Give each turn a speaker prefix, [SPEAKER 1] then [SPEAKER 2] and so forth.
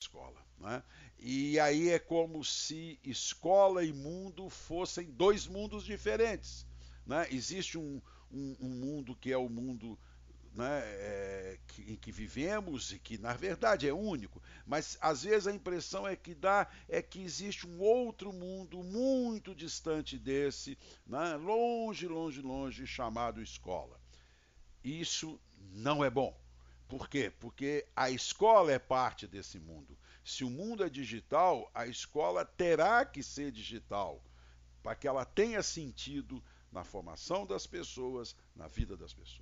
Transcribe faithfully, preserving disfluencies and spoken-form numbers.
[SPEAKER 1] escola, né? E aí é como se escola e mundo fossem dois mundos diferentes, né? Existe um, um, um mundo que é o mundo, né, é, que, em que vivemos e que na verdade é único, mas às vezes a impressão é que dá é que existe um outro mundo muito distante desse, né, longe, longe, longe, chamado escola. Isso não é bom. Por quê? Porque a escola é parte desse mundo. Se o mundo é digital, a escola terá que ser digital para que ela tenha sentido na formação das pessoas, na vida das pessoas.